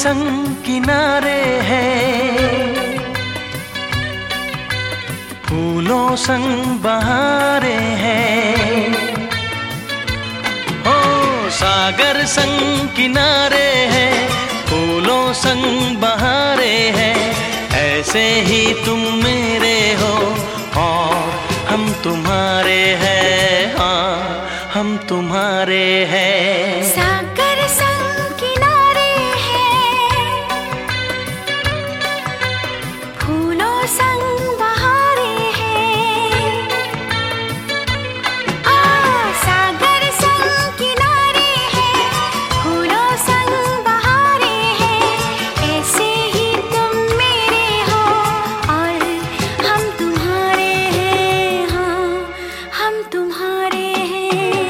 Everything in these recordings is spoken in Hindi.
संग किनारे हैं, फूलों संग बहारे हैं। हो सागर संग किनारे हैं, फूलों संग बहारे हैं। ऐसे ही तुम मेरे हो और हम तुम्हारे हैं, हाँ हम तुम्हारे हैं। सागर संग किनारे हैं, फूलों संग बहारे हैं। सागर संग किनारे हैं, फूलों संग बहारे हैं। ऐसे ही तुम मेरे हो और हम तुम्हारे हैं, हाँ हम तुम्हारे हैं।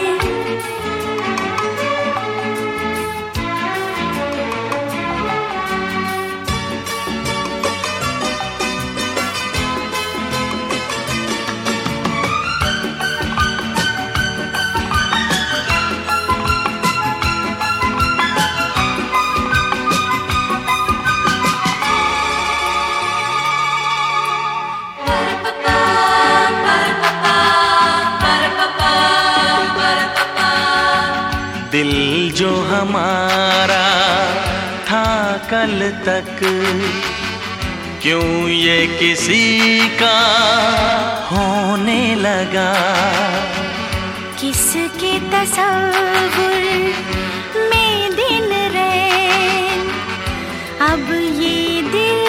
दिल जो हमारा था कल तक, क्यों ये किसी का होने लगा। किसके तसव्वुर में दिन रैन, अब ये दिल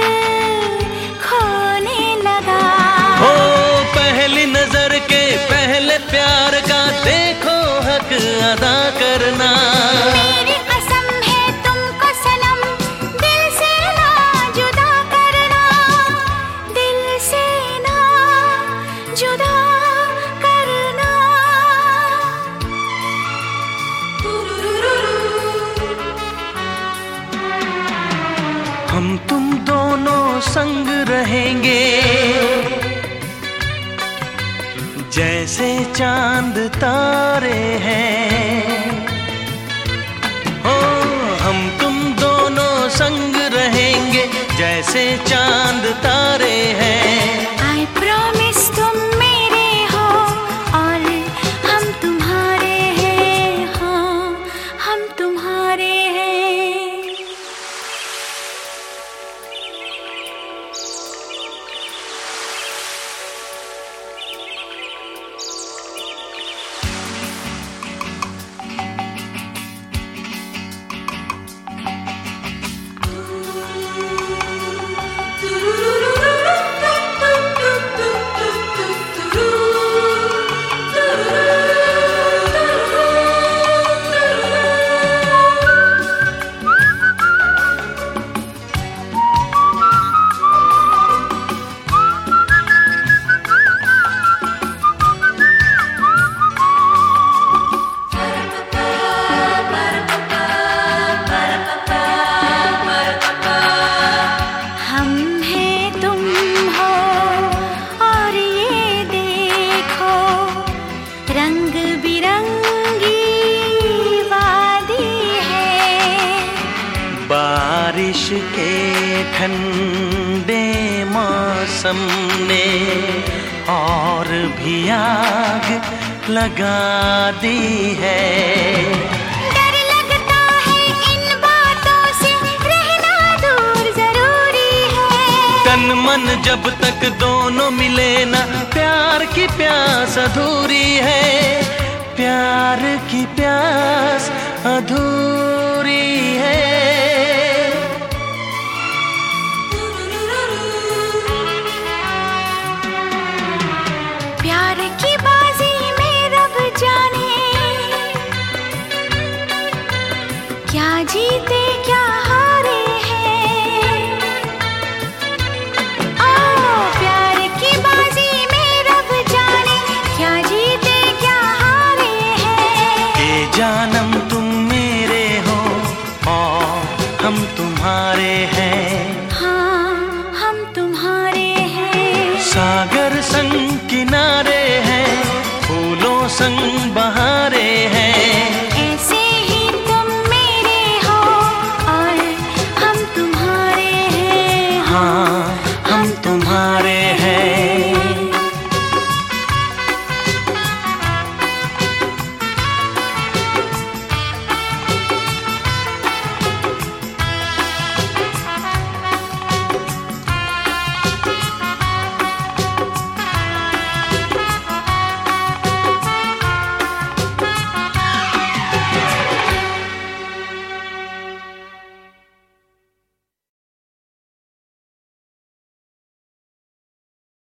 खोने लगा। हो पहली नजर के पहले प्यार का देखो हक अदा करना। मेरी कसम है तुमको सनम, दिल से ना जुदा करना, दिल से ना जुदा करना। हम तुम दोनों संग रहेंगे, जैसे चांद तारे हैं। हो हम तुम दोनों संग रहेंगे, जैसे चांद तारे हैं। I promise तुम मेरे हो और हम तुम्हारे हैं, हाँ हम तुम्हारे हैं। बारिश के ठंडे मौसम ने और भी आग लगा दी है। डर लगता है इन बातों से, रहना दूर जरूरी है। तन मन जब तक दोनों मिले ना, प्यार की प्यास अधूरी है। प्यार की प्यास अधूरी है। प्यार की बाजी में रब जाने, क्या जीते क्या हारे हैं। प्यार की बाजी में रब जाने, क्या जीते क्या हारे हैं। ये जानम तुम मेरे हो और तुम्हारे हैं।